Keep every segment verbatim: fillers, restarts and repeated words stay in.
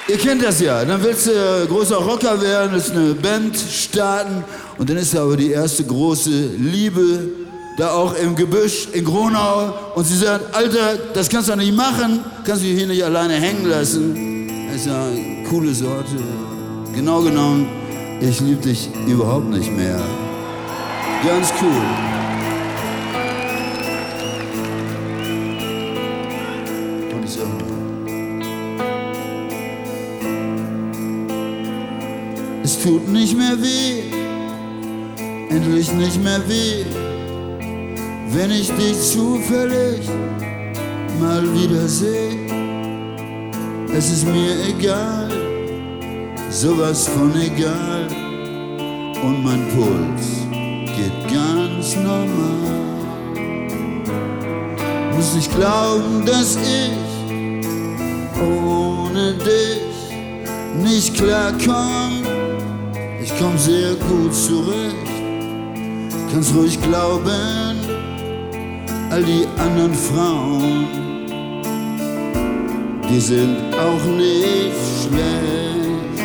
Ihr kennt das ja, dann willst du äh, großer Rocker werden, willst eine Band starten und dann ist da aber die erste große Liebe, da auch im Gebüsch in Gronau und sie sagt, Alter, das kannst du doch nicht machen, kannst du hier nicht alleine hängen lassen. Das ist ja eine coole Sorte. Genau genommen, ich lieb dich überhaupt nicht mehr. Ganz cool. Und ich so, es tut nicht mehr weh, endlich nicht mehr weh, wenn ich dich zufällig mal wieder seh. Es ist mir egal, sowas von egal, und mein Puls geht ganz normal. Muss ich glauben, dass ich ohne dich nicht klarkomm. Ich komm sehr gut zurecht, kannst ruhig glauben, all die anderen Frauen, die sind auch nicht schlecht.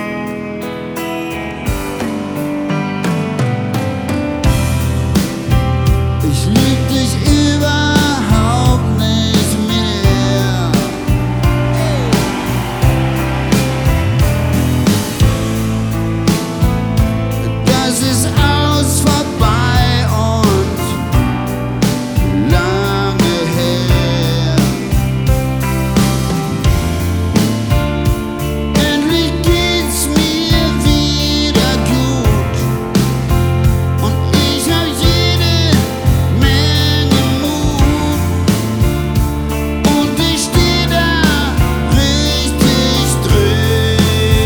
Ich lieb dich überhaupt nicht mehr. Das ist aus, vorbei und lange her. Endlich geht's mir wieder gut und ich hab jede Menge Mut und ich steh da richtig drüber.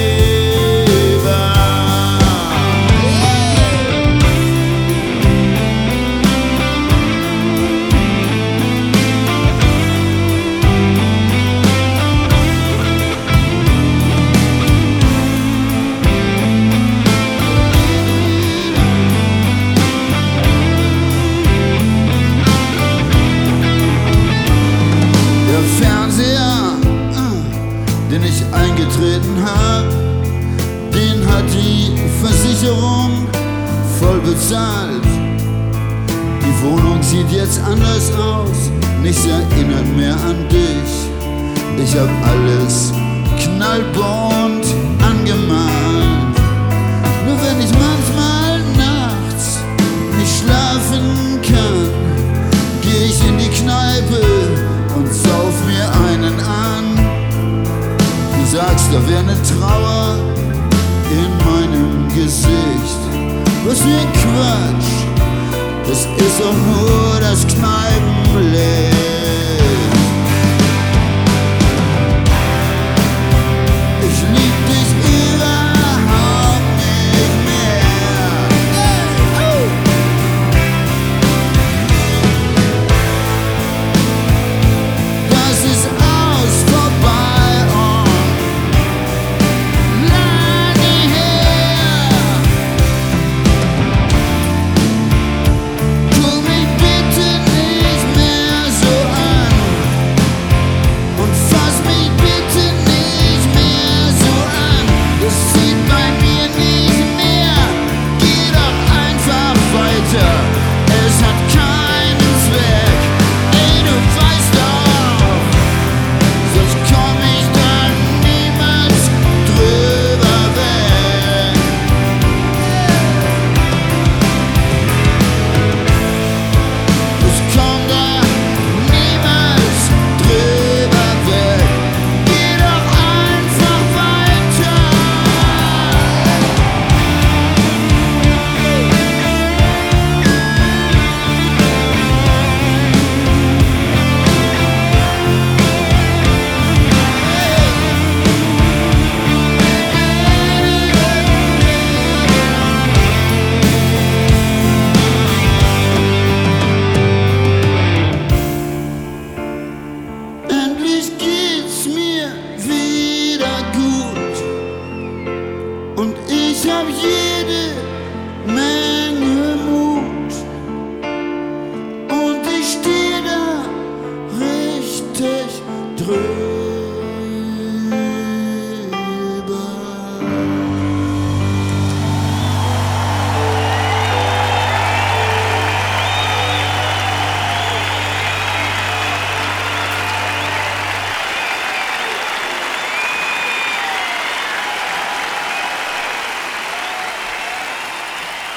Der Fernseher, äh, den ich eingetreten hab, den hat die Versicherung voll bezahlt. Die Wohnung sieht jetzt anders aus, nichts erinnert mehr an dich. Ich hab alles knallbunt angemalt. Nur wenn ich manchmal nachts nicht schlafen kann, geh ich in die Kneipe und sauf mir einen an. Du sagst, da wär ne Trauer in meinem Gesicht. Was für ein Quatsch, das ist doch nur das Kneipenlicht. Ich lieb dich überhaupt nicht mehr. Das ist aus, vorbei und lange her. Tu mich bitte nicht mehr so an und fass mich bitte nicht mehr so an. Das zieht bei mir nicht mehr. Geh doch einfach weiter, es hat keinen Zweck. Ey, du weißt doch, sonst komm ich dann niemals drüber weg. Ich komm da niemals drüber weg. Geh doch einfach weiter. Endlich geht's mir wieder gut und ich hab jede Menge